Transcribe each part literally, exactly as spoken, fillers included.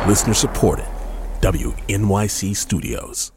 Listener supported. W N Y C Studios.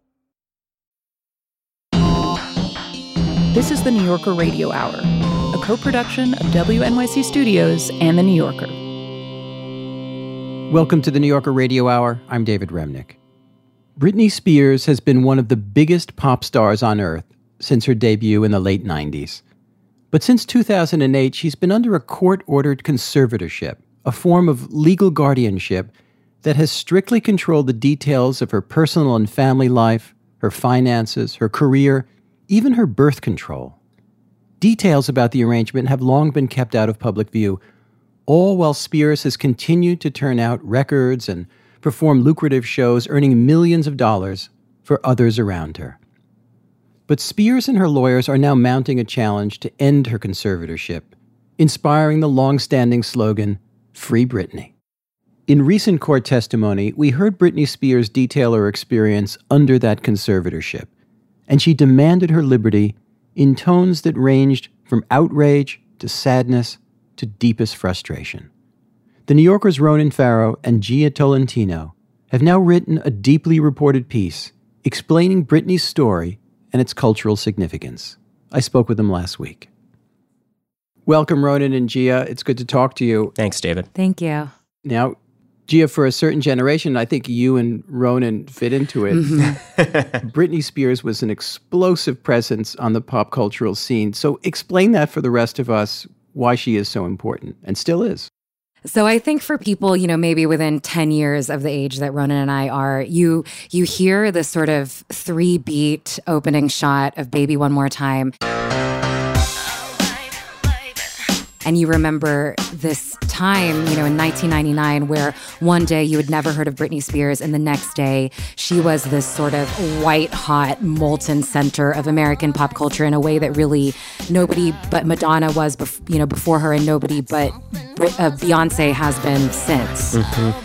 This is the New Yorker Radio Hour, a co-production of W N Y C Studios and The New Yorker. Welcome to the New Yorker Radio Hour. I'm David Remnick. Britney Spears has been one of the biggest pop stars on earth since her debut in the late nineties. But since two thousand eight, she's been under a court-ordered conservatorship, a form of legal guardianship that has strictly controlled the details of her personal and family life, her finances, her career, even her birth control. Details about the arrangement have long been kept out of public view, all while Spears has continued to turn out records and perform lucrative shows, earning millions of dollars for others around her. But Spears and her lawyers are now mounting a challenge to end her conservatorship, inspiring the long-standing slogan, Free Britney. In recent court testimony, we heard Britney Spears detail her experience under that conservatorship, and she demanded her liberty in tones that ranged from outrage to sadness to deepest frustration. The New Yorker's Ronan Farrow and Gia Tolentino have now written a deeply reported piece explaining Britney's story and its cultural significance. I spoke with them last week. Welcome, Ronan and Gia. It's good to talk to you. Thanks, David. Thank you. Now, Gia, for a certain generation, I think you and Ronan fit into it. Mm-hmm. Britney Spears was an explosive presence on the pop cultural scene. So explain that for the rest of us, why she is so important, and still is. So I think for people, you know, maybe within ten years of the age that Ronan and I are, you you hear this sort of three-beat opening shot of Baby One More Time. And you remember this time, you know, in nineteen ninety-nine, where one day you had never heard of Britney Spears, and the next day she was this sort of white-hot, molten center of American pop culture in a way that really nobody but Madonna was, bef- you know, before her, and nobody but uh, Beyonce has been since. Mm-hmm.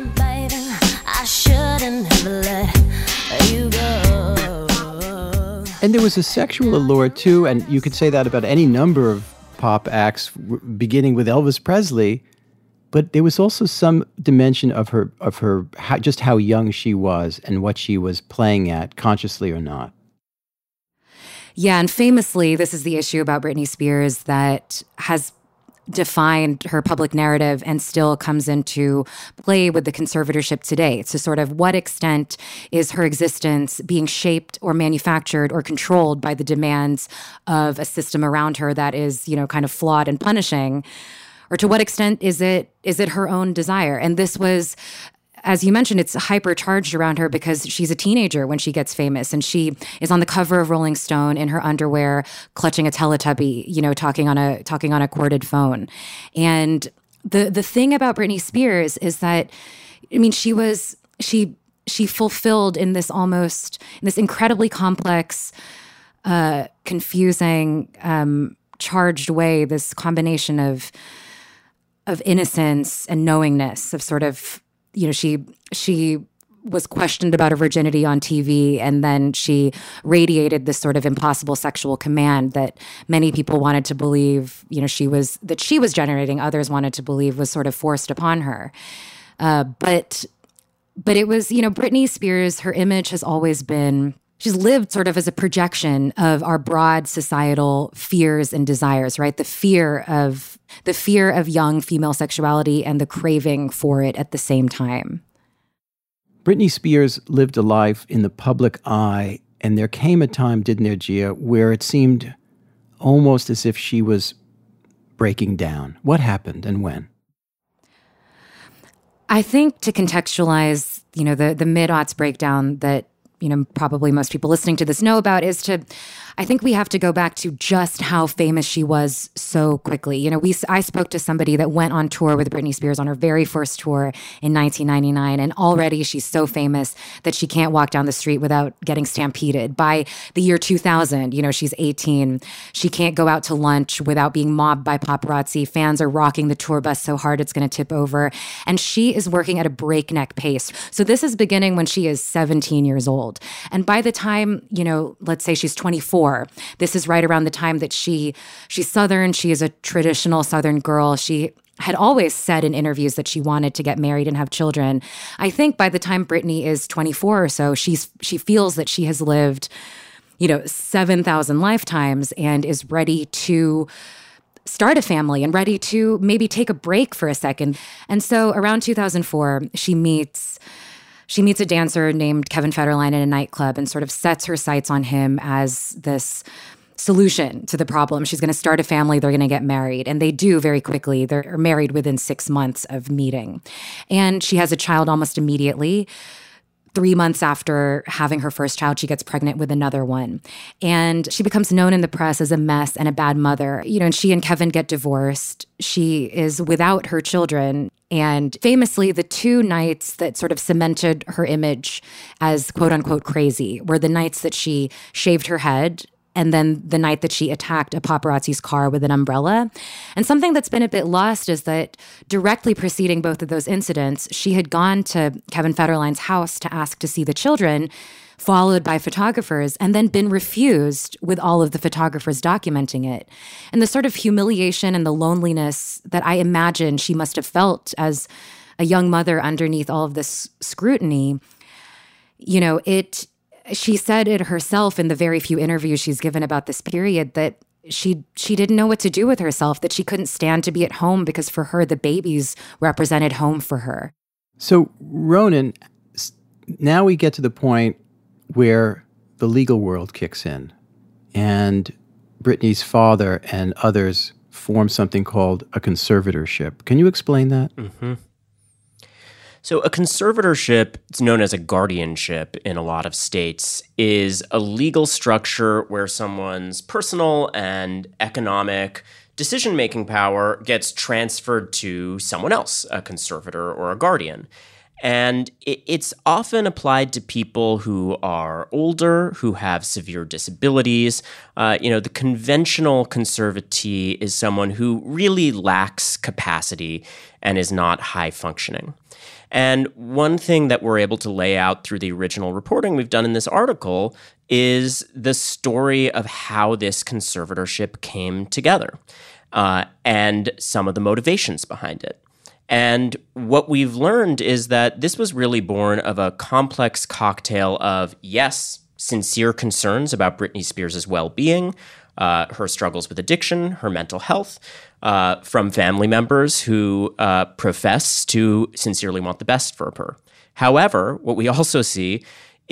And there was a sexual allure, too, and you could say that about any number of pop acts, beginning with Elvis Presley, but there was also some dimension of her, of her, how, just how young she was and what she was playing at, consciously or not. Yeah, and famously, this is the issue about Britney Spears that has defined her public narrative and still comes into play with the conservatorship today. To sort of what extent is her existence being shaped or manufactured or controlled by the demands of a system around her that is, you know, kind of flawed and punishing, or to what extent is it is it her own desire? And this was, as you mentioned, it's hypercharged around her because she's a teenager when she gets famous, and she is on the cover of Rolling Stone in her underwear, clutching a Teletubby, you know, talking on a talking on a corded phone. And the the thing about Britney Spears is that, I mean, she was she she fulfilled in this almost in this incredibly complex, uh, confusing, um, charged way, this combination of of innocence and knowingness, of sort of, you know, she she was questioned about her virginity on T V, and then she radiated this sort of impossible sexual command that many people wanted to believe, you know, she was that she was generating. Others wanted to believe was sort of forced upon her. Uh, but but it was, you know, Britney Spears, her image has always been, she's lived sort of as a projection of our broad societal fears and desires, right? The fear of the fear of young female sexuality and the craving for it at the same time. Britney Spears lived a life in the public eye, and there came a time, didn't there, Gia, where it seemed almost as if she was breaking down. What happened and when? I think to contextualize, you know, the the mid-aughts breakdown that, you know, probably most people listening to this know about is to, I think we have to go back to just how famous she was so quickly. You know, we I spoke to somebody that went on tour with Britney Spears on her very first tour in nineteen ninety-nine, and already she's so famous that she can't walk down the street without getting stampeded. By the year two thousand, you know, she's eighteen. She can't go out to lunch without being mobbed by paparazzi. Fans are rocking the tour bus so hard it's going to tip over. And she is working at a breakneck pace. So this is beginning when she is seventeen years old. And by the time, you know, let's say she's twenty-four, this is right around the time that she she's Southern. She is a traditional Southern girl. She had always said in interviews that she wanted to get married and have children. I think by the time Britney is twenty-four or so, she's she feels that she has lived, you know, seven thousand lifetimes and is ready to start a family and ready to maybe take a break for a second. And so around two thousand four, she meets she meets a dancer named Kevin Federline in a nightclub and sort of sets her sights on him as this solution to the problem. She's going to start a family. They're going to get married. And they do very quickly. They're married within six months of meeting. And she has a child almost immediately. Three months after having her first child, she gets pregnant with another one. And she becomes known in the press as a mess and a bad mother. You know, and she and Kevin get divorced. She is without her children. And famously, the two nights that sort of cemented her image as quote unquote crazy were the nights that she shaved her head and then the night that she attacked a paparazzi's car with an umbrella. And something that's been a bit lost is that directly preceding both of those incidents, she had gone to Kevin Federline's house to ask to see the children, followed by photographers, and then been refused with all of the photographers documenting it. And the sort of humiliation and the loneliness that I imagine she must have felt as a young mother underneath all of this scrutiny, you know, it... She said it herself in the very few interviews she's given about this period that she she didn't know what to do with herself, that she couldn't stand to be at home because for her, the babies represented home for her. So, Ronan, now we get to the point where the legal world kicks in and Britney's father and others form something called a conservatorship. Can you explain that? Mm-hmm. So a conservatorship, it's known as a guardianship in a lot of states, is a legal structure where someone's personal and economic decision-making power gets transferred to someone else, a conservator or a guardian. And it's often applied to people who are older, who have severe disabilities. Uh, you know, the conventional conservatee is someone who really lacks capacity and is not high functioning. And one thing that we're able to lay out through the original reporting we've done in this article is the story of how this conservatorship came together uh, and some of the motivations behind it. And what we've learned is that this was really born of a complex cocktail of, yes, sincere concerns about Britney Spears' well-being, uh, her struggles with addiction, her mental health, uh, from family members who uh, profess to sincerely want the best for her. However, what we also see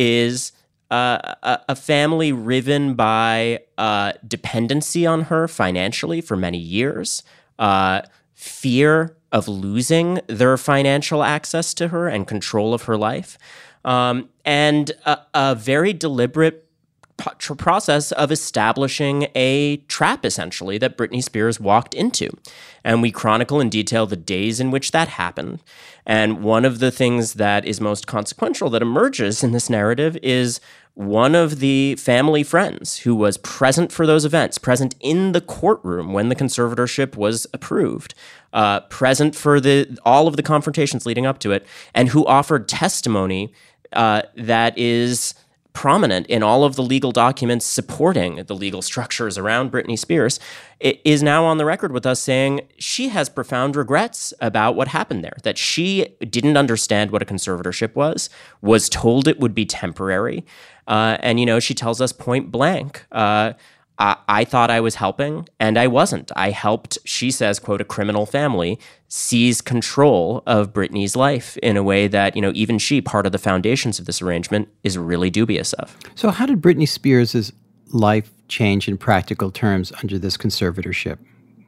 is uh, a, a family riven by uh, dependency on her financially for many years, uh, fear of losing their financial access to her and control of her life, um, and a, a very deliberate p- process of establishing a trap, essentially, that Britney Spears walked into. And we chronicle in detail the days in which that happened. And one of the things that is most consequential that emerges in this narrative is one of the family friends who was present for those events, present in the courtroom when the conservatorship was approved, uh, present for the all of the confrontations leading up to it, and who offered testimony uh, that is prominent in all of the legal documents supporting the legal structures around Britney Spears, is now on the record with us saying she has profound regrets about what happened there, that she didn't understand what a conservatorship was, was told it would be temporary. Uh, and, you know, she tells us point blank, uh, I-, I thought I was helping, and I wasn't. I helped, she says, quote, a criminal family seize control of Britney's life in a way that, you know, even she, part of the foundations of this arrangement, is really dubious of. So how did Britney Spears' life change in practical terms under this conservatorship?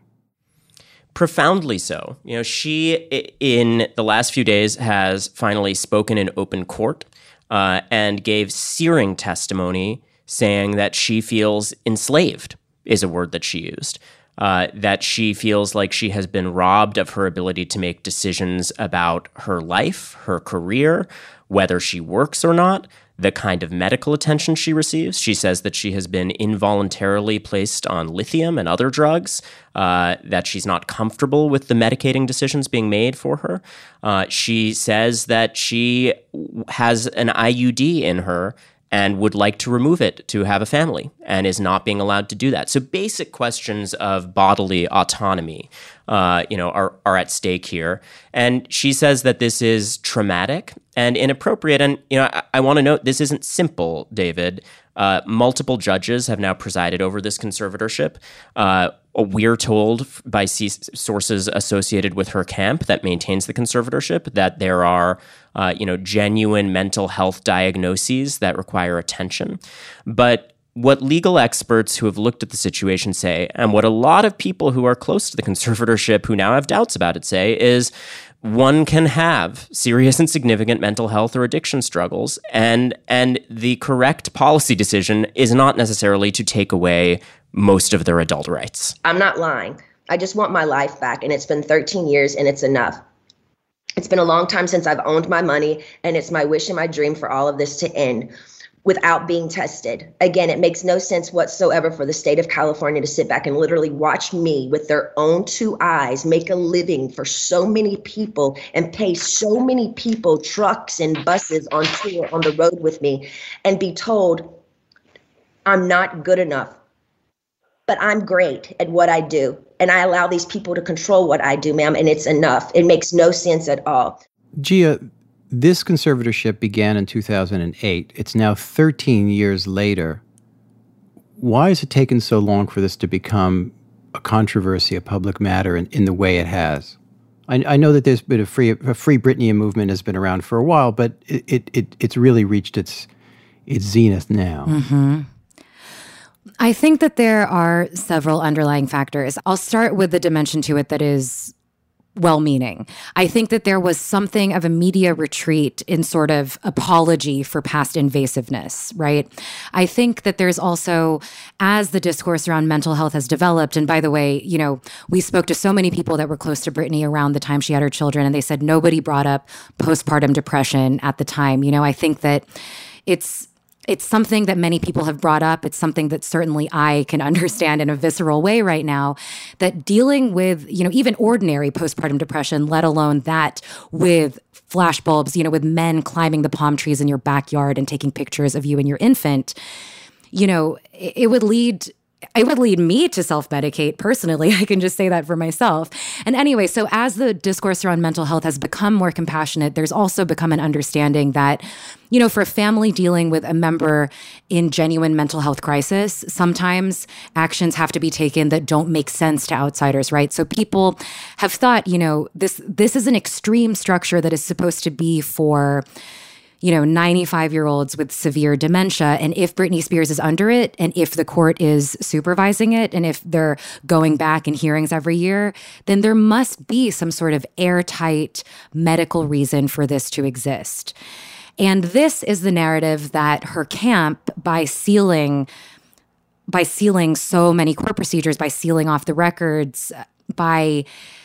Profoundly so. You know, she, in the last few days, has finally spoken in open court uh, and gave searing testimony saying that she feels enslaved, is a word that she used. Uh, that she feels like she has been robbed of her ability to make decisions about her life, her career, whether she works or not, the kind of medical attention she receives. She says that she has been involuntarily placed on lithium and other drugs, uh, that she's not comfortable with the medicating decisions being made for her. Uh, she says that she has an I U D in her and would like to remove it to have a family and is not being allowed to do that. So basic questions of bodily autonomy, uh, you know, are, are at stake here. And she says that this is traumatic and inappropriate. And, you know, I, I want to note this isn't simple, David. Uh, multiple judges have now presided over this conservatorship. Uh, we're told by c- sources associated with her camp that maintains the conservatorship that there are, uh, you know, genuine mental health diagnoses that require attention. But what legal experts who have looked at the situation say, and what a lot of people who are close to the conservatorship who now have doubts about it say, is one can have serious and significant mental health or addiction struggles, and and the correct policy decision is not necessarily to take away most of their adult rights. I'm not lying. I just want my life back, and it's been thirteen years, and it's enough. It's been a long time since I've owned my money, and it's my wish and my dream for all of this to end without being tested. Again, it makes no sense whatsoever for the state of California to sit back and literally watch me with their own two eyes make a living for so many people and pay so many people trucks and buses on tour on the road with me and be told I'm not good enough. But I'm great at what I do. And I allow these people to control what I do, ma'am, and it's enough. It makes no sense at all. Gia, this conservatorship began in two thousand eight. It's now thirteen years later. Why has it taken so long for this to become a controversy, a public matter in, in the way it has? I, I know that there's been a free a Free Britney movement has been around for a while, but it, it, it it's really reached its its zenith now. Mm-hmm. I think that there are several underlying factors. I'll start with the dimension to it that is well-meaning. I think that there was something of a media retreat in sort of apology for past invasiveness, right? I think that there's also, as the discourse around mental health has developed, and by the way, you know, we spoke to so many people that were close to Britney around the time she had her children, and they said nobody brought up postpartum depression at the time. You know, I think that it's It's something that many people have brought up. It's something that certainly I can understand in a visceral way right now, that dealing with, you know, even ordinary postpartum depression, let alone that with flashbulbs, you know, with men climbing the palm trees in your backyard and taking pictures of you and your infant, you know, it, it would lead It would lead me to self-medicate personally. I can just say that for myself. And anyway, so as the discourse around mental health has become more compassionate, there's also become an understanding that, you know, for a family dealing with a member in genuine mental health crisis, sometimes actions have to be taken that don't make sense to outsiders, right? So people have thought, you know, this this is an extreme structure that is supposed to be for, you know, ninety-five-year-olds with severe dementia. And if Britney Spears is under it, and if the court is supervising it, and if they're going back in hearings every year, then there must be some sort of airtight medical reason for this to exist. And this is the narrative that her camp, by sealing, by sealing so many court procedures, by sealing off the records, by,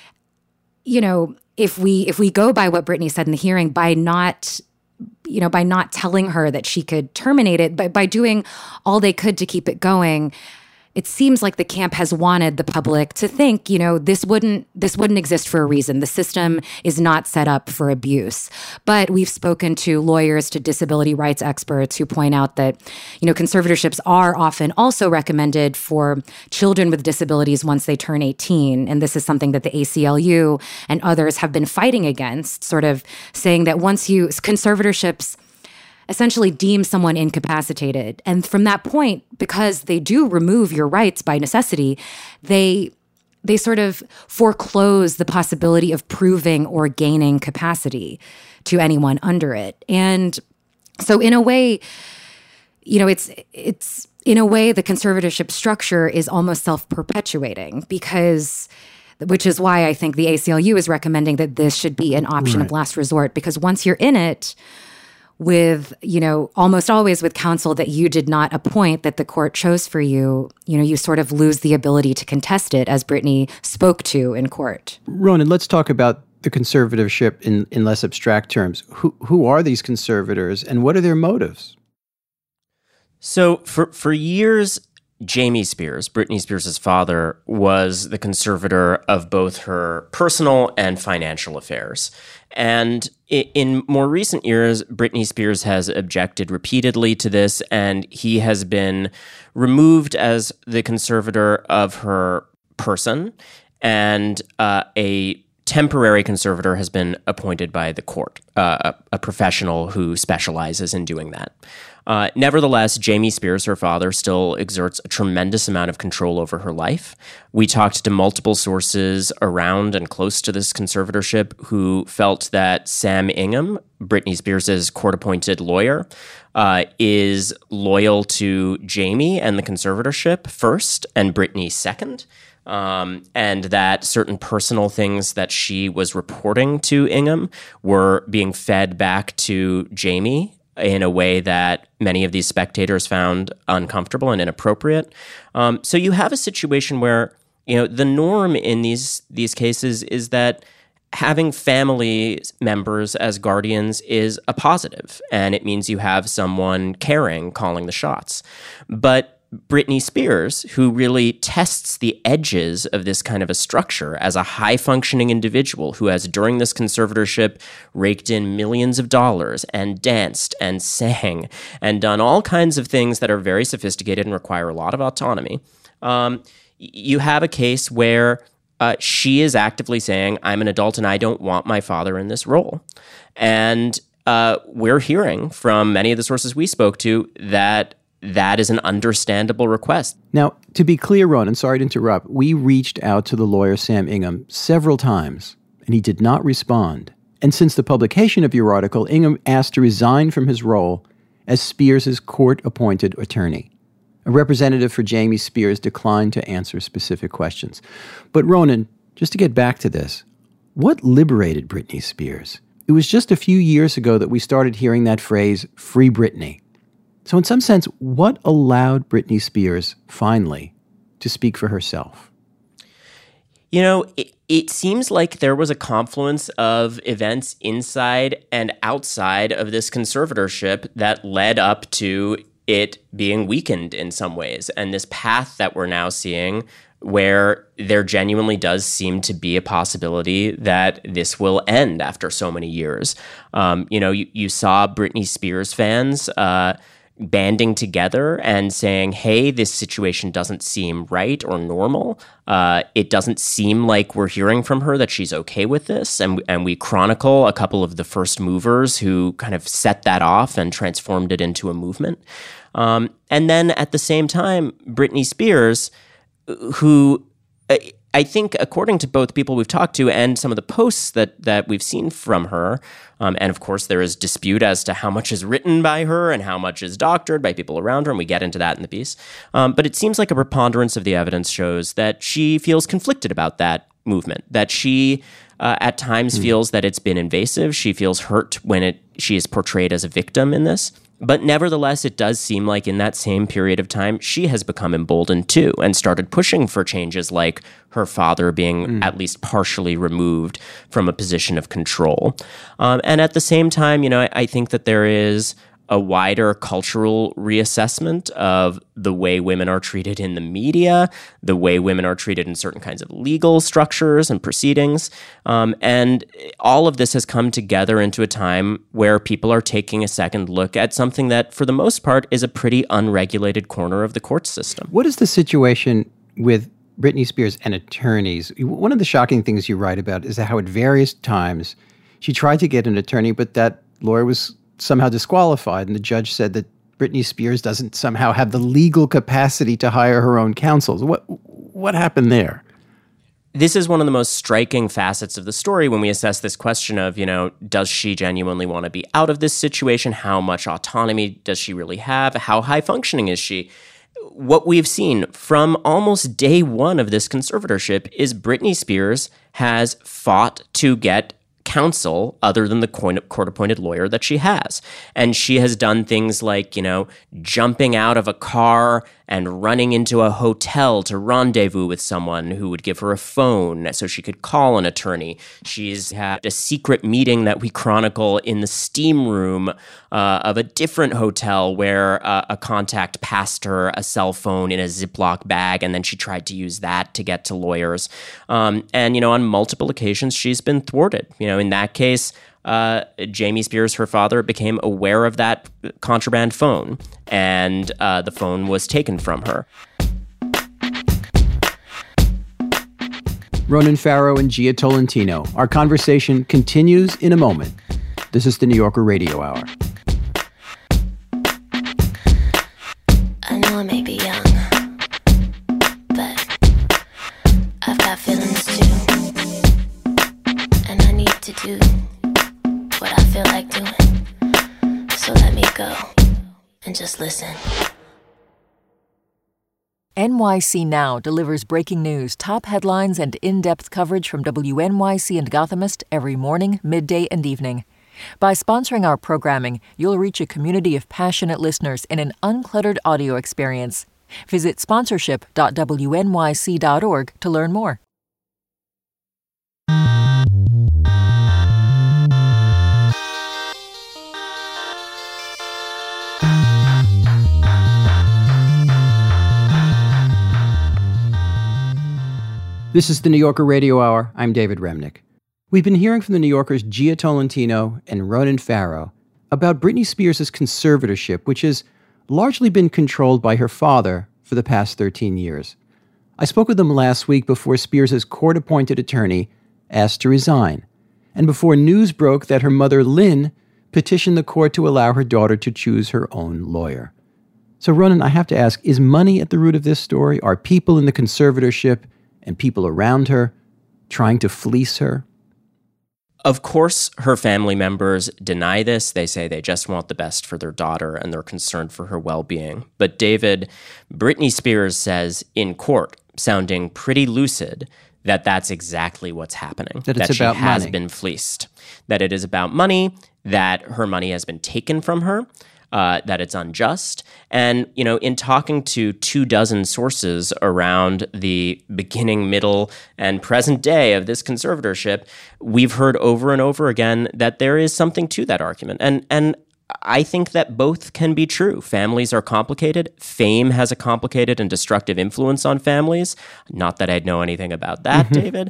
you know, if we if we go by what Britney said in the hearing, by not you know, by not telling her that she could terminate it, but by doing all they could to keep it going, it seems like the camp has wanted the public to think, you know, this wouldn't this wouldn't exist for a reason. The system is not set up for abuse. But we've spoken to lawyers, to disability rights experts who point out that, you know, conservatorships are often also recommended for children with disabilities once they turn eighteen. And this is something that the A C L U and others have been fighting against, sort of saying that once you, conservatorships essentially deem someone incapacitated. And from that point, because they do remove your rights by necessity, they they sort of foreclose the possibility of proving or gaining capacity to anyone under it. And so in a way, you know, it's it's in a way the conservatorship structure is almost self-perpetuating, because which is why I think the A C L U is recommending that this should be an option right. of last resort, because once you're in it, with, you know, almost always with counsel that you did not appoint, that the court chose for you, you know, you sort of lose the ability to contest it, as Britney spoke to in court. Ronan, let's talk about the conservatorship in, in less abstract terms. Who who are these conservators, and what are their motives? So for, for years, Jamie Spears, Britney Spears' father, was the conservator of both her personal and financial affairs. And in more recent years, Britney Spears has objected repeatedly to this, and he has been removed as the conservator of her person, and uh, a temporary conservator has been appointed by the court, uh, a, a professional who specializes in doing that. Uh, nevertheless, Jamie Spears, her father, still exerts a tremendous amount of control over her life. We talked to multiple sources around and close to this conservatorship who felt that Sam Ingham, Britney Spears' court-appointed lawyer, uh, is loyal to Jamie and the conservatorship first and Britney second. Um, and that certain personal things that she was reporting to Ingham were being fed back to Jamie in a way that many of these spectators found uncomfortable and inappropriate. Um, so you have a situation where, you know, the norm in these these cases is that having family members as guardians is a positive, and it means you have someone caring, calling the shots. But Britney Spears, who really tests the edges of this kind of a structure as a high-functioning individual who has, during this conservatorship, raked in millions of dollars and danced and sang and done all kinds of things that are very sophisticated and require a lot of autonomy, um, you have a case where uh, she is actively saying, I'm an adult and I don't want my father in this role. And uh, we're hearing from many of the sources we spoke to that that is an understandable request. Now, to be clear, Ron, and sorry to interrupt, we reached out to the lawyer Sam Ingham several times, and he did not respond. And since the publication of your article, Ingham asked to resign from his role as Spears' court-appointed attorney. A representative for Jamie Spears declined to answer specific questions. But Ronan, just to get back to this, what liberated Britney Spears? It was just a few years ago that we started hearing that phrase, "Free Britney." So in some sense, what allowed Britney Spears, finally, to speak for herself? You know, it, it seems like there was a confluence of events inside and outside of this conservatorship that led up to it being weakened in some ways. And this path that we're now seeing where there genuinely does seem to be a possibility that this will end after so many years. Um, you know, you, you saw Britney Spears fans uh, banding together and saying, hey, this situation doesn't seem right or normal. Uh, it doesn't seem like we're hearing from her that she's okay with this. And, and we chronicle a couple of the first movers who kind of set that off and transformed it into a movement. Um, and then at the same time, Britney Spears, who I think, according to both people we've talked to and some of the posts that that we've seen from her, um, and of course there is dispute as to how much is written by her and how much is doctored by people around her, and we get into that in the piece. Um, but it seems like a preponderance of the evidence shows that she feels conflicted about that movement, that she uh, at times mm. feels that it's been invasive. She feels hurt when it she is portrayed as a victim in this. But nevertheless, it does seem like in that same period of time, she has become emboldened too and started pushing for changes like her father being mm. at least partially removed from a position of control. Um, and at the same time, you know, I, I think that there is a wider cultural reassessment of the way women are treated in the media, the way women are treated in certain kinds of legal structures and proceedings. Um, and all of this has come together into a time where people are taking a second look at something that, for the most part, is a pretty unregulated corner of the court system. What is the situation with Britney Spears and attorneys? One of the shocking things you write about is how at various times she tried to get an attorney, but that lawyer was somehow disqualified, and the judge said that Britney Spears doesn't somehow have the legal capacity to hire her own counsel. What what happened there? This is one of the most striking facets of the story when we assess this question of, you know, does she genuinely want to be out of this situation? How much autonomy does she really have? How high functioning is she? What we've seen from almost day one of this conservatorship is Britney Spears has fought to get counsel other than the court-appointed lawyer that she has. And she has done things like, you know, jumping out of a car and running into a hotel to rendezvous with someone who would give her a phone so she could call an attorney. She's had a secret meeting that we chronicle in the steam room uh, of a different hotel where uh, a contact passed her a cell phone in a Ziploc bag, and then she tried to use that to get to lawyers. Um, and, you know, on multiple occasions, she's been thwarted. You know, in that case, Uh, Jamie Spears, her father, became aware of that contraband phone, and uh, the phone was taken from her. Ronan Farrow and Jia Tolentino. Our conversation continues in a moment. This is the New Yorker Radio Hour. I know I may be young, but I've got feelings too, and I need to do what I feel like doing. So let me go and just listen. N Y C Now delivers breaking news, top headlines, and in-depth coverage from W N Y C and Gothamist every morning, midday, and evening. By sponsoring our programming, you'll reach a community of passionate listeners in an uncluttered audio experience. Visit sponsorship dot w n y c dot org to learn more. This is the New Yorker Radio Hour. I'm David Remnick. We've been hearing from the New Yorker's Jia Tolentino and Ronan Farrow about Britney Spears' conservatorship, which has largely been controlled by her father for the past thirteen years. I spoke with them last week before Spears' court-appointed attorney asked to resign, and before news broke that her mother, Lynn, petitioned the court to allow her daughter to choose her own lawyer. So, Ronan, I have to ask, is money at the root of this story? Are people in the conservatorship and people around her trying to fleece her? Of course, her family members deny this. They say they just want the best for their daughter and they're concerned for her well-being. But David, Britney Spears says in court, sounding pretty lucid, that that's exactly what's happening. That it's that about she has money. been fleeced. That it is about money, that her money has been taken from her, Uh, that it's unjust. And, you know, in talking to two dozen sources around the beginning, middle, and present day of this conservatorship, we've heard over and over again that there is something to that argument. And and I think that both can be true. Families are complicated. Fame has a complicated and destructive influence on families. Not that I'd know anything about that, David.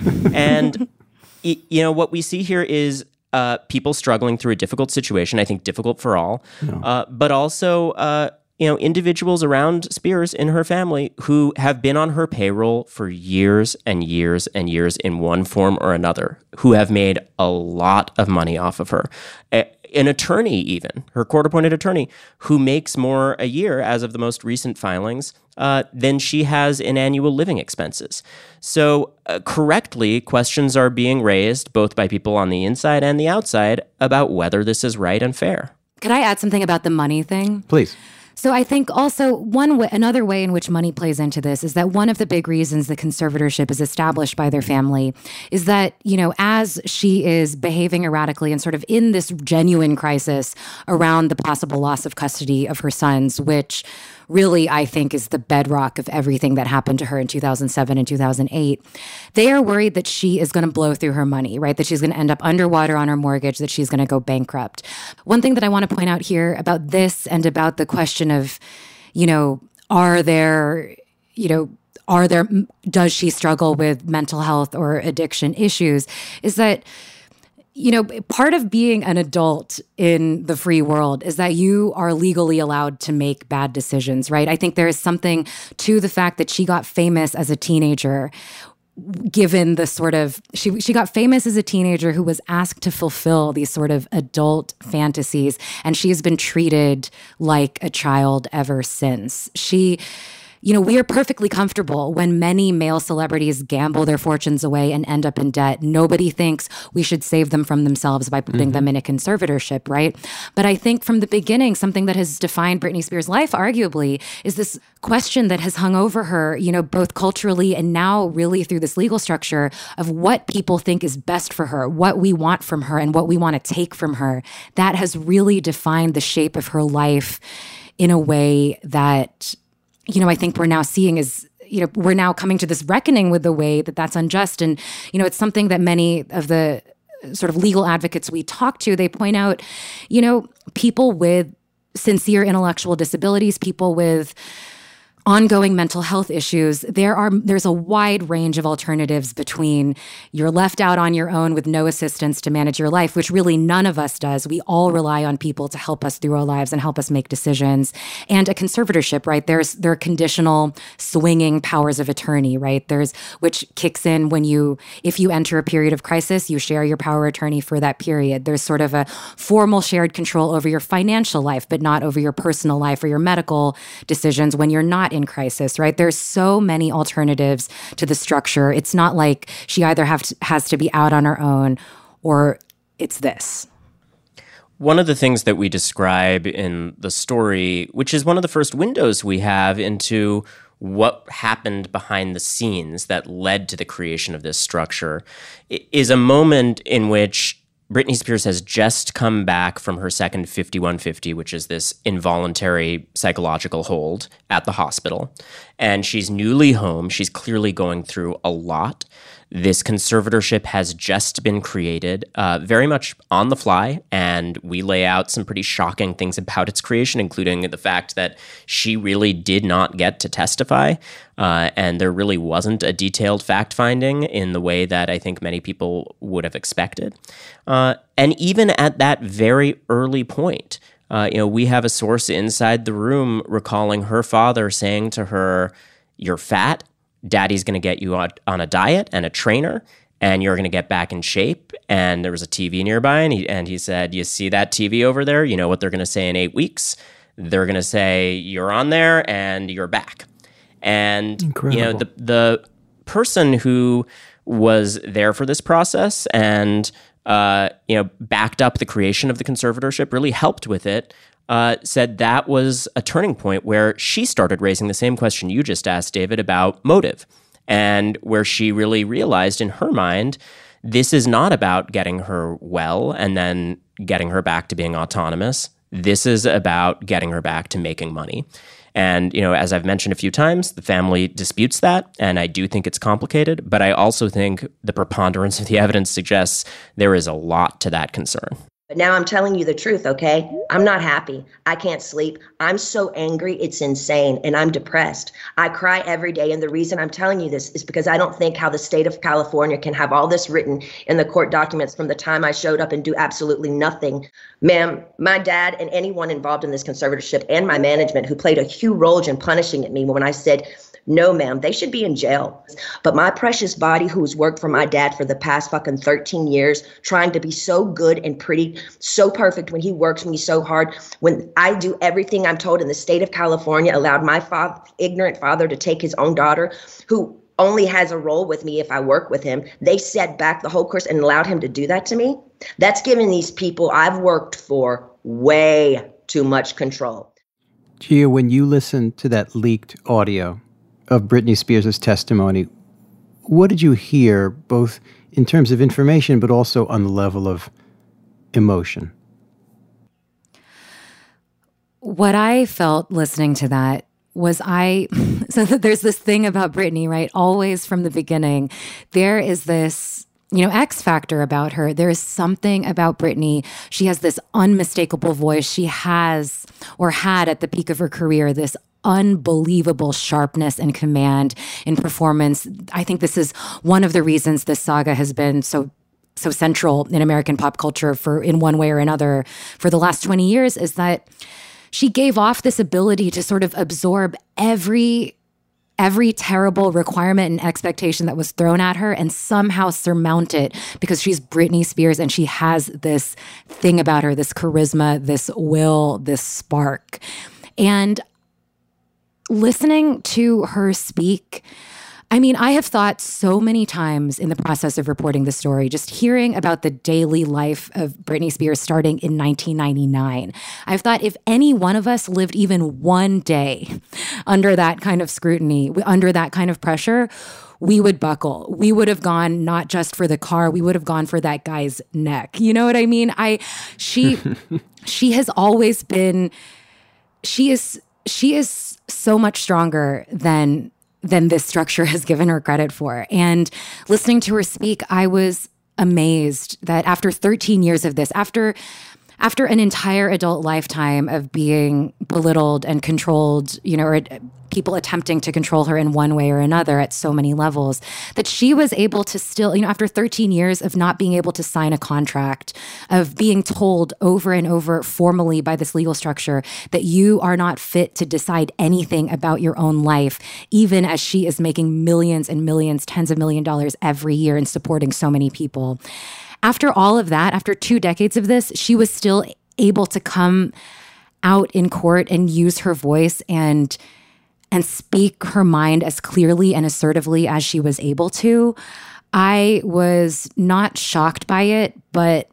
And, y- you know, what we see here is Uh, people struggling through a difficult situation, I think difficult for all, no. uh, but also, uh, you know, individuals around Spears in her family who have been on her payroll for years and years and years in one form or another, who have made a lot of money off of her. A, an attorney even, her court-appointed attorney, who makes more a year, as of the most recent filings, uh, than she has in annual living expenses. So uh, correctly, questions are being raised, both by people on the inside and the outside, about whether this is right and fair. Could I add something about the money thing? Please. So I think also one way, another way in which money plays into this is that one of the big reasons the conservatorship is established by their family is that, you know, as she is behaving erratically and sort of in this genuine crisis around the possible loss of custody of her sons, which really, I think, is the bedrock of everything that happened to her in two thousand seven and two thousand eight. They are worried that she is going to blow through her money, right? That she's going to end up underwater on her mortgage, that she's going to go bankrupt. One thing that I want to point out here about this and about the question of, you know, are there, you know, are there, does she struggle with mental health or addiction issues, is that, you know, part of being an adult in the free world is that you are legally allowed to make bad decisions, right? I think there is something to the fact that she got famous as a teenager, given the sort of, she she got famous as a teenager who was asked to fulfill these sort of adult fantasies, and she has been treated like a child ever since. She... you know, we are perfectly comfortable when many male celebrities gamble their fortunes away and end up in debt. Nobody thinks we should save them from themselves by putting mm-hmm. them in a conservatorship, right? But I think from the beginning, something that has defined Britney Spears' life, arguably, is this question that has hung over her, you know, both culturally and now really through this legal structure of what people think is best for her, what we want from her, and what we want to take from her. That has really defined the shape of her life in a way that, you know, I think we're now seeing is, you know, we're now coming to this reckoning with the way that that's unjust. And, you know, it's something that many of the sort of legal advocates we talk to, they point out, you know, people with sincere intellectual disabilities, people with ongoing mental health issues, there are there's a wide range of alternatives between you're left out on your own with no assistance to manage your life, which really none of us does. We all rely on people to help us through our lives and help us make decisions. And a conservatorship, right? There's there are conditional swinging powers of attorney, right? There's which kicks in when you if you enter a period of crisis, you share your power of attorney for that period. There's sort of a formal shared control over your financial life, but not over your personal life or your medical decisions when you're not in crisis, right? There's so many alternatives to the structure. It's not like she either have to, has to be out on her own or it's this. One of the things that we describe in the story, which is one of the first windows we have into what happened behind the scenes that led to the creation of this structure, is a moment in which Britney Spears has just come back from her second fifty-one fifty, which is this involuntary psychological hold at the hospital. And she's newly home. She's clearly going through a lot. This conservatorship has just been created, uh, very much on the fly, and we lay out some pretty shocking things about its creation, including the fact that she really did not get to testify, uh, and there really wasn't a detailed fact-finding in the way that I think many people would have expected. Uh, and even at that very early point, uh, you know, we have a source inside the room recalling her father saying to her, "You're fat. Daddy's going to get you on, on a diet and a trainer, and you're going to get back in shape." And there was a T V nearby, and he, and he said, "You see that T V over there? You know what they're going to say in eight weeks? They're going to say, you're on there and you're back." And Incredible. you know, the the person who was there for this process and uh, you know, backed up the creation of the conservatorship, really helped with it, Uh, said that was a turning point where she started raising the same question you just asked, David, about motive, and where she really realized in her mind, this is not about getting her well and then getting her back to being autonomous. This is about getting her back to making money. And, you know, as I've mentioned a few times, the family disputes that, and I do think it's complicated, but I also think the preponderance of the evidence suggests there is a lot to that concern. But now I'm telling you the truth, okay? I'm not happy. I can't sleep. I'm so angry, it's insane, and I'm depressed. I cry every day, and the reason I'm telling you this is because I don't think how the state of California can have all this written in the court documents from the time I showed up and do absolutely nothing. Ma'am, my dad and anyone involved in this conservatorship and my management who played a huge role in punishing at me when I said, "No, ma'am, they should be in jail." But my precious body, who's worked for my dad for the past fucking thirteen years, trying to be so good and pretty, so perfect when he works me so hard, when I do everything I'm told in the state of California, allowed my father, ignorant father to take his own daughter, who only has a role with me if I work with him. They set back the whole course and allowed him to do that to me. That's giving these people I've worked for way too much control. Gia, when you listen to that leaked audio of Britney Spears' testimony, what did you hear, both in terms of information, but also on the level of emotion? What I felt listening to that was I, so there's this thing about Britney, right? Always from the beginning, there is this, you know, X factor about her. There is something about Britney. She has this unmistakable voice. She has, or had at the peak of her career, this unbelievable sharpness and command in performance. I think this is one of the reasons this saga has been so so central in American pop culture for in one way or another for the last twenty years, is that she gave off this ability to sort of absorb every every terrible requirement and expectation that was thrown at her and somehow surmount it, because she's Britney Spears and she has this thing about her, this charisma, this will, this spark. And listening to her speak, I mean, I have thought so many times in the process of reporting the story, just hearing about the daily life of Britney Spears starting in nineteen ninety-nine. I've thought if any one of us lived even one day under that kind of scrutiny, under that kind of pressure, we would buckle. We would have gone not just for the car, we would have gone for that guy's neck. You know what I mean? I, she, she has always been, she is, she is so much stronger than than this structure has given her credit for. And listening to her speak, I was amazed that after thirteen years of this, after after an entire adult lifetime of being belittled and controlled, you know, or people attempting to control her in one way or another at so many levels, that she was able to still, you know, after thirteen years of not being able to sign a contract, of being told over and over formally by this legal structure that you are not fit to decide anything about your own life, even as she is making millions and millions, tens of million dollars every year and supporting so many people. After all of that, after two decades of this, she was still able to come out in court and use her voice and and speak her mind as clearly and assertively as she was able to. I was not shocked by it, but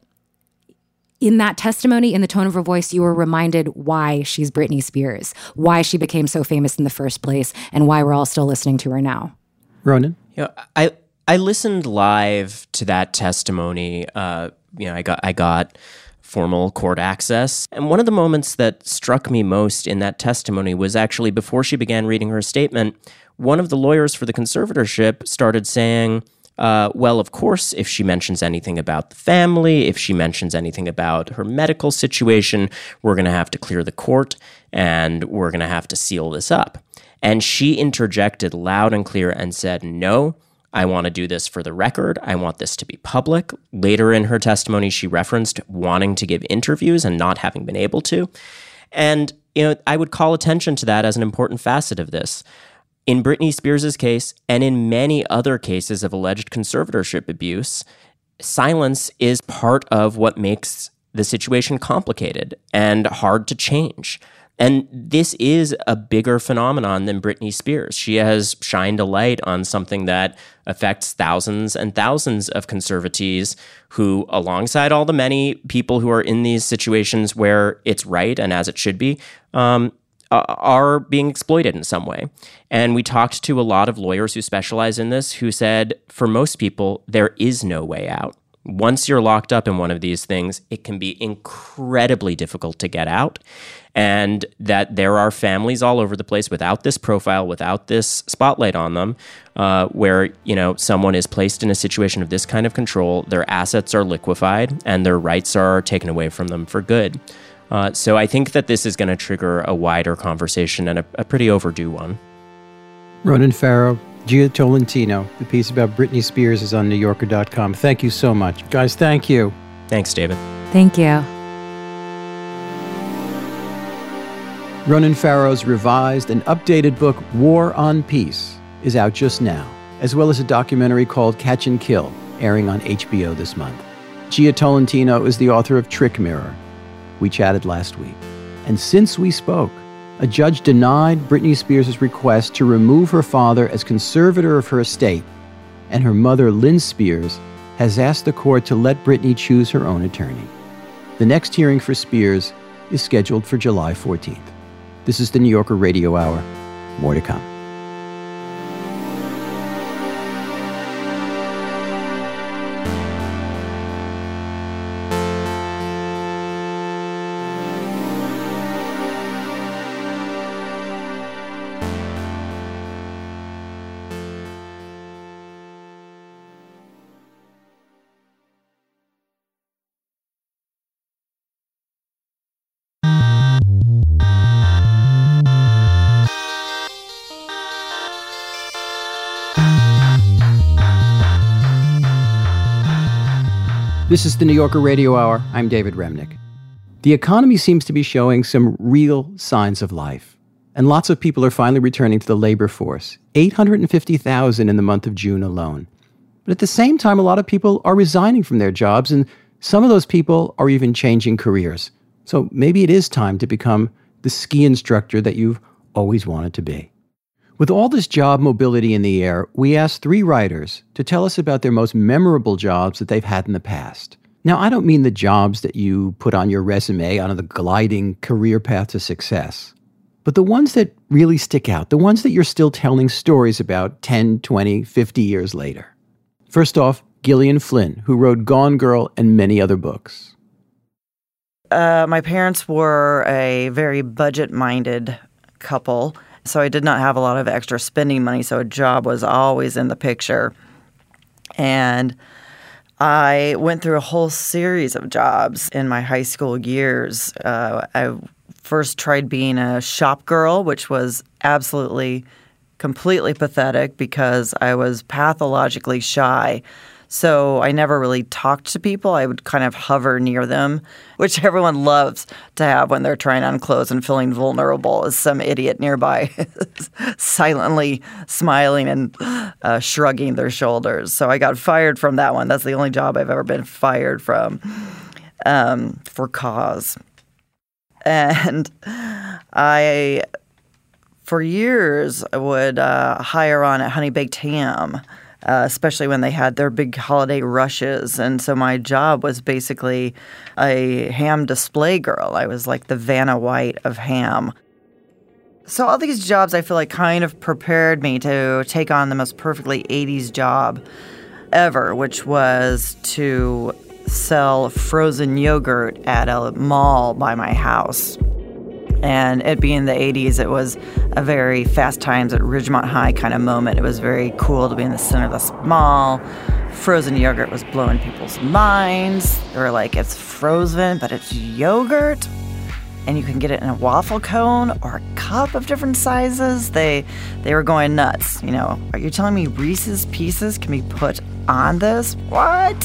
in that testimony, in the tone of her voice, you were reminded why she's Britney Spears, why she became so famous in the first place, and why we're all still listening to her now. Ronan? You know, I I listened live to that testimony. Uh, you know, I got I got formal court access. And one of the moments that struck me most in that testimony was actually before she began reading her statement, one of the lawyers for the conservatorship started saying, uh, well, of course, if she mentions anything about the family, if she mentions anything about her medical situation, we're going to have to clear the court and we're going to have to seal this up. And she interjected loud and clear and said, no, I want to do this for the record. I want this to be public. Later in her testimony, she referenced wanting to give interviews and not having been able to. And, you know, I would call attention to that as an important facet of this. In Britney Spears' case, and in many other cases of alleged conservatorship abuse, silence is part of what makes the situation complicated and hard to change. And this is a bigger phenomenon than Britney Spears. She has shined a light on something that affects thousands and thousands of conservatees who, alongside all the many people who are in these situations where it's right and as it should be, um, are being exploited in some way. And we talked to a lot of lawyers who specialize in this who said, for most people, there is no way out. Once you're locked up in one of these things, it can be incredibly difficult to get out. And that there are families all over the place without this profile, without this spotlight on them, uh, where, you know, someone is placed in a situation of this kind of control, their assets are liquefied, and their rights are taken away from them for good. Uh, so I think that this is going to trigger a wider conversation and a, a pretty overdue one. Ronan Farrow, Gia Tolentino. The piece about Britney Spears is on New Yorker dot com. Thank you so much. Guys, thank you. Thanks, David. Thank you. Ronan Farrow's revised and updated book, War on Peace, is out just now, as well as a documentary called Catch and Kill, airing on H B O this month. Gia Tolentino is the author of Trick Mirror. We chatted last week. And since we spoke, a judge denied Britney Spears' request to remove her father as conservator of her estate, and her mother, Lynn Spears, has asked the court to let Britney choose her own attorney. The next hearing for Spears is scheduled for July fourteenth. This is the New Yorker Radio Hour. More to come. This is the New Yorker Radio Hour. I'm David Remnick. The economy seems to be showing some real signs of life, and lots of people are finally returning to the labor force, eight hundred fifty thousand in the month of June alone. But at the same time, a lot of people are resigning from their jobs, and some of those people are even changing careers. So maybe it is time to become the ski instructor that you've always wanted to be. With all this job mobility in the air, we asked three writers to tell us about their most memorable jobs that they've had in the past. Now, I don't mean the jobs that you put on your resume on the gliding career path to success, but the ones that really stick out, the ones that you're still telling stories about ten, twenty, fifty years later. First off, Gillian Flynn, who wrote Gone Girl and many other books. Uh, my parents were a very budget-minded couple, so I did not have a lot of extra spending money, so a job was always in the picture. And I went through a whole series of jobs in my high school years. Uh, I first tried being a shop girl, which was absolutely, completely pathetic because I was pathologically shy. So I never really talked to people. I would kind of hover near them, which everyone loves to have when they're trying on clothes and feeling vulnerable, as some idiot nearby silently smiling and uh, shrugging their shoulders. So I got fired from that one. That's the only job I've ever been fired from um, for cause. And I, for years, would uh, hire on at Honey Baked Ham, Uh, especially when they had their big holiday rushes. And so my job was basically a ham display girl. I was like the Vanna White of ham. So all these jobs I feel like kind of prepared me to take on the most perfectly eighties job ever, which was to sell frozen yogurt at a mall by my house. And it being the eighties, it was a very Fast Times at Ridgemont High kind of moment. It was very cool to be in the center of this mall. Frozen yogurt was blowing people's minds. They were like, it's frozen, but it's yogurt. And you can get it in a waffle cone or a cup of different sizes. They they were going nuts. You know, are you telling me Reese's Pieces can be put on this? What?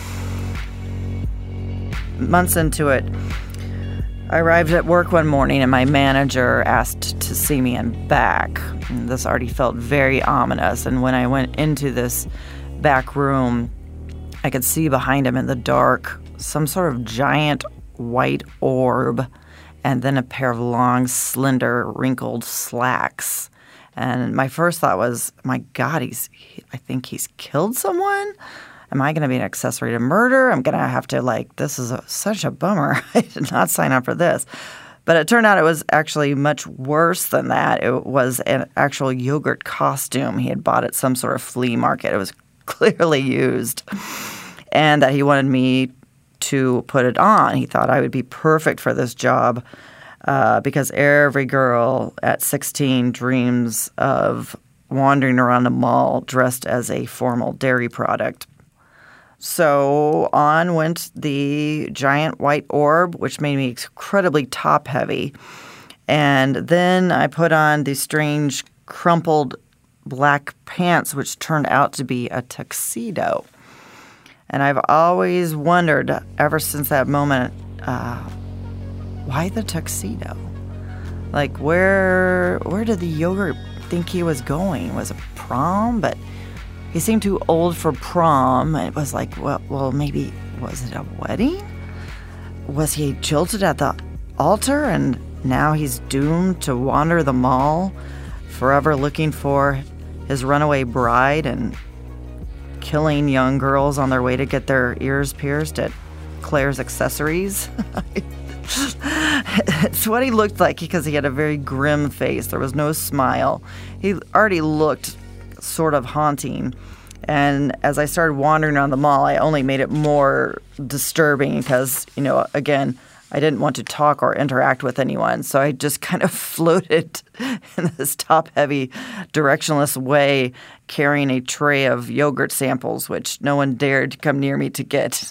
Months into it, I arrived at work one morning and my manager asked to see me in back. And this already felt very ominous. And when I went into this back room, I could see behind him in the dark some sort of giant white orb and then a pair of long, slender, wrinkled slacks. And my first thought was, my God, he's, he, I think he's killed someone? Am I going to be an accessory to murder? I'm going to have to, like, this is a, such a bummer. I did not sign up for this. But it turned out it was actually much worse than that. It was an actual yogurt costume he had bought at some sort of flea market. It was clearly used. And that he wanted me to put it on. He thought I would be perfect for this job uh, because every girl at sixteen dreams of wandering around a mall dressed as a formal dairy product. So on went the giant white orb, which made me incredibly top-heavy. And then I put on these strange crumpled black pants, which turned out to be a tuxedo. And I've always wondered, ever since that moment, uh, why the tuxedo? Like, where where did the yogurt think he was going? Was it prom? But he seemed too old for prom. It was like, well, well, maybe, was it a wedding? Was he jilted at the altar and now he's doomed to wander the mall, forever looking for his runaway bride and killing young girls on their way to get their ears pierced at Claire's Accessories? It's what he looked like because he had a very grim face. There was no smile. He already looked sort of haunting. And as I started wandering around the mall, I only made it more disturbing because, you know, again, I didn't want to talk or interact with anyone. So I just kind of floated in this top-heavy, directionless way, carrying a tray of yogurt samples, which no one dared to come near me to get.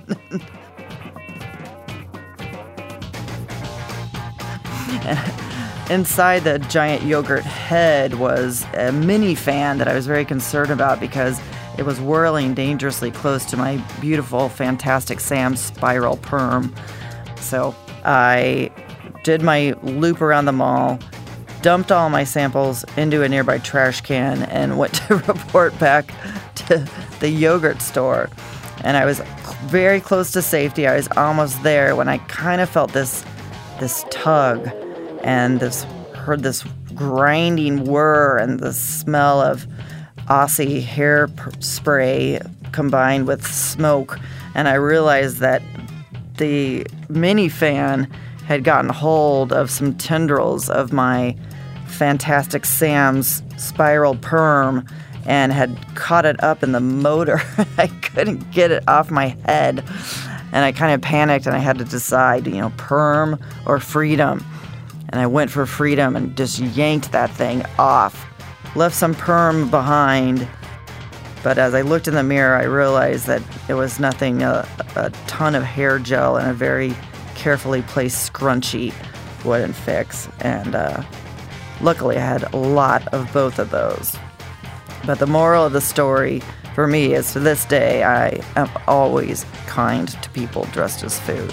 Inside the giant yogurt head was a mini fan that I was very concerned about because it was whirling dangerously close to my beautiful, fantastic Sam spiral perm. So I did my loop around the mall, dumped all my samples into a nearby trash can, and went to report back to the yogurt store. And I was very close to safety. I was almost there when I kind of felt this this tug and this heard this grinding whir and the smell of Aussie hair spray combined with smoke. And I realized that the mini fan had gotten hold of some tendrils of my Fantastic Sam's spiral perm and had caught it up in the motor. I couldn't get it off my head. And I kind of panicked and I had to decide, you know, perm or freedom. And I went for freedom and just yanked that thing off. Left some perm behind. But as I looked in the mirror, I realized that it was nothing, a, a ton of hair gel and a very carefully placed scrunchie wouldn't fix. And uh, luckily I had a lot of both of those. But the moral of the story for me is, to this day, I am always kind to people dressed as food.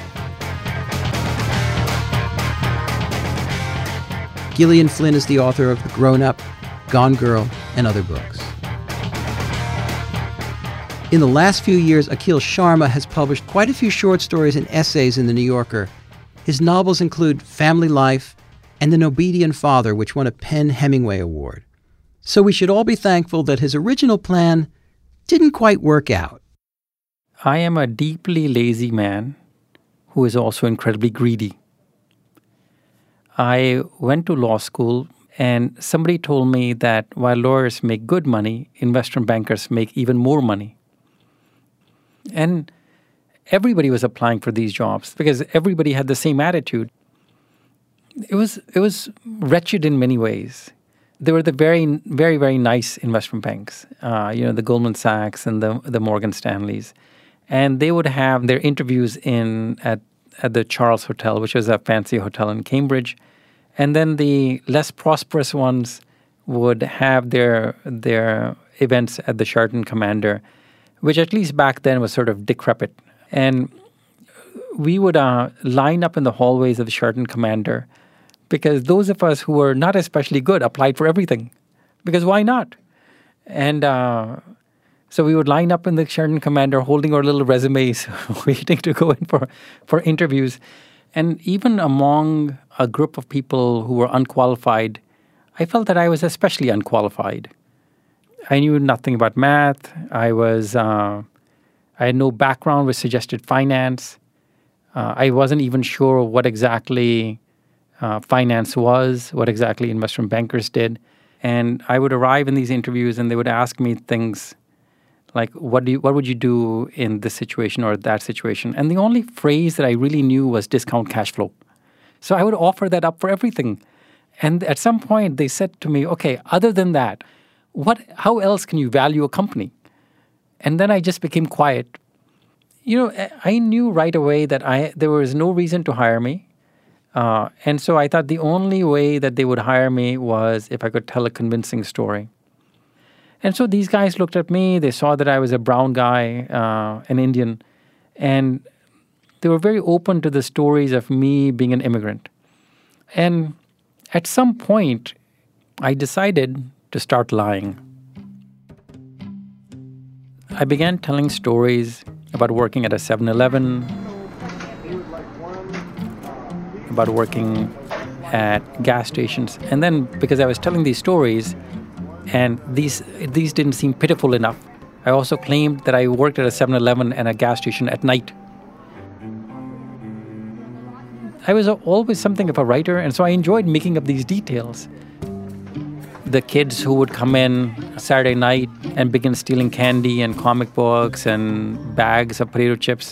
Gillian Flynn is the author of The Grown Up, Gone Girl, and other books. In the last few years, Akhil Sharma has published quite a few short stories and essays in The New Yorker. His novels include Family Life and The Nobedian Father, which won a Penn Hemingway Award. So we should all be thankful that his original plan didn't quite work out. I am a deeply lazy man who is also incredibly greedy. I went to law school, and somebody told me that while lawyers make good money, investment bankers make even more money. And everybody was applying for these jobs because everybody had the same attitude. It was it was wretched in many ways. There were the very, very, very nice investment banks, uh, you know, the Goldman Sachs and the the Morgan Stanleys, and they would have their interviews in at at the Charles Hotel, which was a fancy hotel in Cambridge, and then the less prosperous ones would have their their events at the Sheraton Commander, which at least back then was sort of decrepit. And we would uh, line up in the hallways of the Sheraton Commander because those of us who were not especially good applied for everything. Because why not? And uh, so we would line up in the Sheraton Commander holding our little resumes, waiting to go in for, for interviews. And even among a group of people who were unqualified, I felt that I was especially unqualified. I knew nothing about math. I was, uh, I had no background which suggested finance. Uh, I wasn't even sure what exactly uh, finance was, what exactly investment bankers did. And I would arrive in these interviews and they would ask me things like, what do you, what would you do in this situation or that situation? And the only phrase that I really knew was discount cash flow. So I would offer that up for everything. And at some point they said to me, okay, other than that, What? How else can you value a company? And then I just became quiet. You know, I knew right away that I there was no reason to hire me. Uh, and so I thought the only way that they would hire me was if I could tell a convincing story. And so these guys looked at me. They saw that I was a brown guy, uh, an Indian. And they were very open to the stories of me being an immigrant. And at some point, I decided to start lying. I began telling stories about working at a seven eleven, about working at gas stations. And then because I was telling these stories and these these didn't seem pitiful enough, I also claimed that I worked at a seven eleven and a gas station at night. I was always something of a writer, and so I enjoyed making up these details. The kids who would come in Saturday night and begin stealing candy and comic books and bags of potato chips.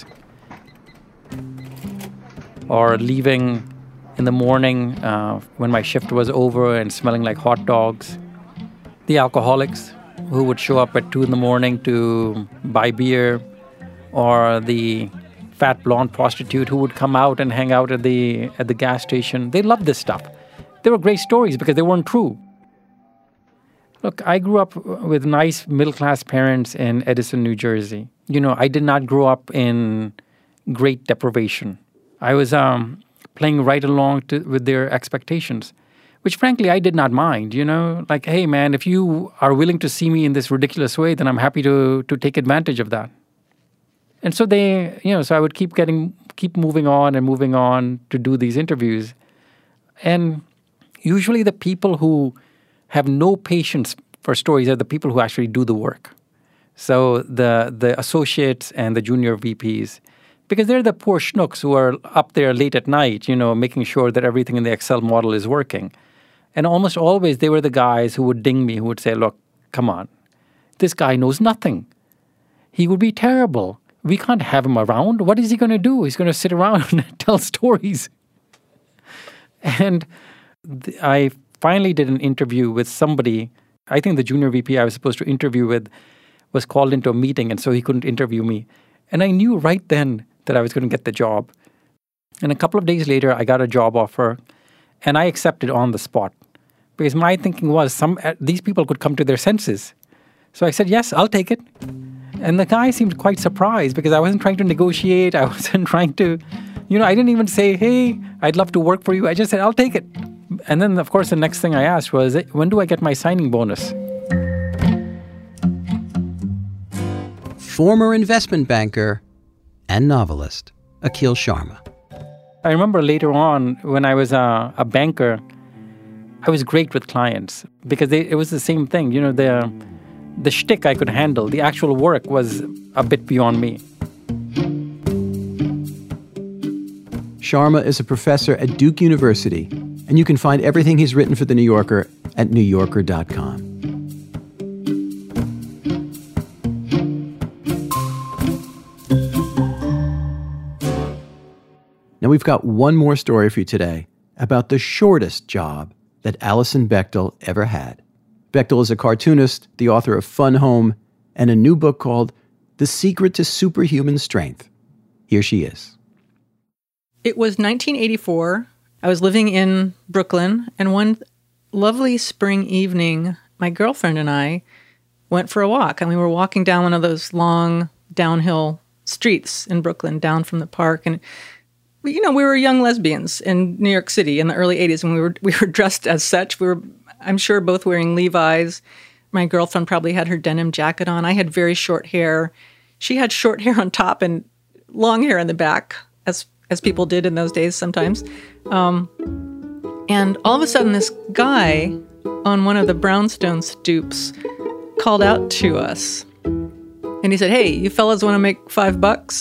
Or leaving in the morning uh, when my shift was over and smelling like hot dogs. The alcoholics who would show up at two in the morning to buy beer. Or the fat blonde prostitute who would come out and hang out at the at the gas station. They loved this stuff. They were great stories because they weren't true. Look, I grew up with nice middle-class parents in Edison, New Jersey. You know, I did not grow up in great deprivation. I was um, playing right along to, with their expectations, which frankly I did not mind, you know. Like, hey, man, if you are willing to see me in this ridiculous way, then I'm happy to to take advantage of that. And so they, you know, so I would keep getting, keep moving on and moving on to do these interviews. And usually the people who have no patience for stories are the people who actually do the work. So the the associates and the junior V Ps, because they're the poor schnooks who are up there late at night, you know, making sure that everything in the Excel model is working. And almost always they were the guys who would ding me, who would say, look, come on, this guy knows nothing. He would be terrible. We can't have him around. What is he going to do? He's going to sit around and tell stories. And th- I finally did an interview with somebody. I think the junior V P I was supposed to interview with was called into a meeting, and so he couldn't interview me. And I knew right then that I was going to get the job. And a couple of days later, I got a job offer, and I accepted on the spot. Because my thinking was, some uh, these people could come to their senses. So I said, yes, I'll take it. And the guy seemed quite surprised because I wasn't trying to negotiate. I wasn't trying to, you know, I didn't even say, hey, I'd love to work for you. I just said, I'll take it. And then, of course, the next thing I asked was, when do I get my signing bonus? Former investment banker and novelist, Akhil Sharma. I remember later on when I was a, a banker, I was great with clients because they, it was the same thing. You know, the, the shtick I could handle. The actual work was a bit beyond me. Sharma is a professor at Duke University, and you can find everything he's written for The New Yorker at new yorker dot com. Now, we've got one more story for you today about the shortest job that Alison Bechdel ever had. Bechdel is a cartoonist, the author of Fun Home, and a new book called The Secret to Superhuman Strength. Here she is. It was nineteen eighty-four. I was living in Brooklyn, and one lovely spring evening, my girlfriend and I went for a walk, and we were walking down one of those long downhill streets in Brooklyn, down from the park, and you know, we were young lesbians in New York City in the early eighties, and we were we were dressed as such. We were, I'm sure, both wearing Levi's. My girlfriend probably had her denim jacket on. I had very short hair. She had short hair on top and long hair in the back, as as people did in those days sometimes. Um, and all of a sudden, this guy on one of the brownstone stoops called out to us. And he said, hey, you fellas want to make five bucks?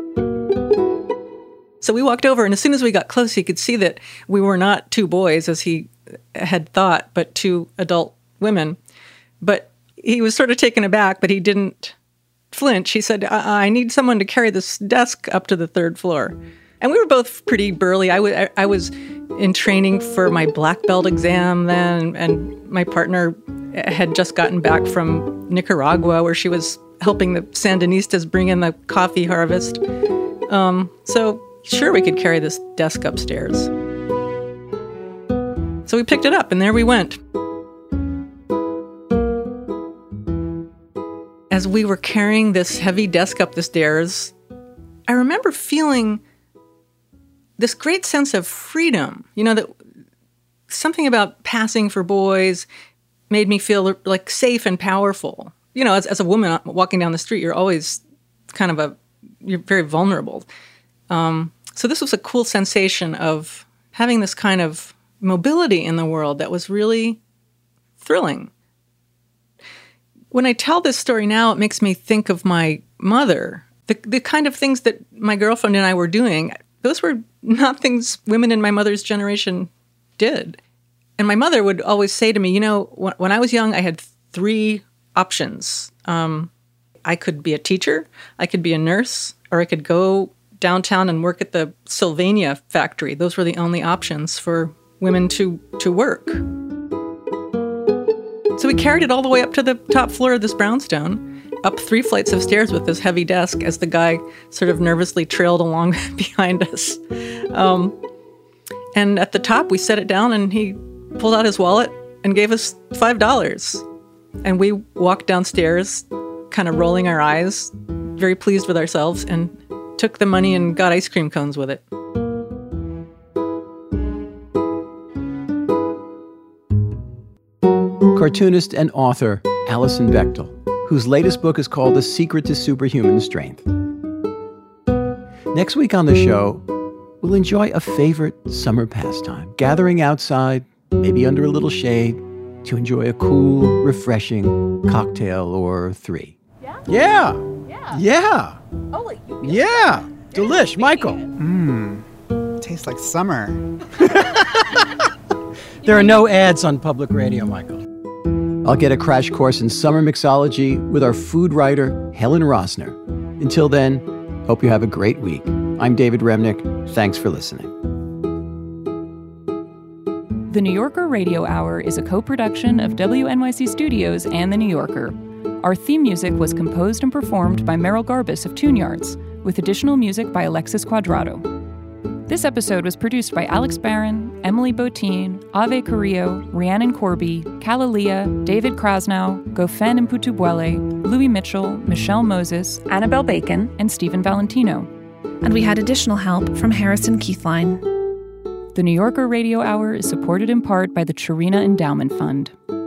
So we walked over, and as soon as we got close, he could see that we were not two boys, as he had thought, but two adult women. But he was sort of taken aback, but he didn't flinch. He said, I, I need someone to carry this desk up to the third floor. And we were both pretty burly. I, w- I, I was in training for my black belt exam then, and my partner had just gotten back from Nicaragua, where she was helping the Sandinistas bring in the coffee harvest. Um, so sure, we could carry this desk upstairs. So we picked it up, and there we went. As we were carrying this heavy desk up the stairs, I remember feeling this great sense of freedom. You know, that something about passing for boys made me feel like safe and powerful. You know, as, as a woman walking down the street, you're always kind of a, you're very vulnerable. Um, so this was a cool sensation of having this kind of mobility in the world that was really thrilling. When I tell this story now, it makes me think of my mother. The, the kind of things that my girlfriend and I were doing, those were not things women in my mother's generation did. And my mother would always say to me, you know, when, when I was young, I had three options. Um, I could be a teacher, I could be a nurse, or I could go downtown and work at the Sylvania factory. Those were the only options for women to, to work. So we carried it all the way up to the top floor of this brownstone, up three flights of stairs with this heavy desk as the guy sort of nervously trailed along behind us. Um, and at the top, we set it down, and he pulled out his wallet and gave us five dollars. And we walked downstairs, kind of rolling our eyes, very pleased with ourselves, and took the money and got ice cream cones with it. Cartoonist and author Alison Bechdel, whose latest book is called The Secret to Superhuman Strength. Next week on the show, we'll enjoy a favorite summer pastime, gathering outside maybe under a little shade, to enjoy a cool, refreshing cocktail or three. Yeah? Yeah. Yeah. Yeah. Oh, like you Yeah. Delish, Michael. Mmm. Tastes like summer. There are no ads on public radio, Michael. I'll get a crash course in summer mixology with our food writer, Helen Rosner. Until then, hope you have a great week. I'm David Remnick. Thanks for listening. The New Yorker Radio Hour is a co-production of W N Y C Studios and The New Yorker. Our theme music was composed and performed by Merrill Garbus of Tune Yards, with additional music by Alexis Quadrado. This episode was produced by Alex Barron, Emily Botine, Ave Carrillo, Rhiannon Corby, Kalalia, David Krasnow, Gofen Mputubwele, Louis Mitchell, Michelle Moses, Annabelle Bacon, and Stephen Valentino. And we had additional help from Harrison Keithline. The New Yorker Radio Hour is supported in part by the Chirina Endowment Fund.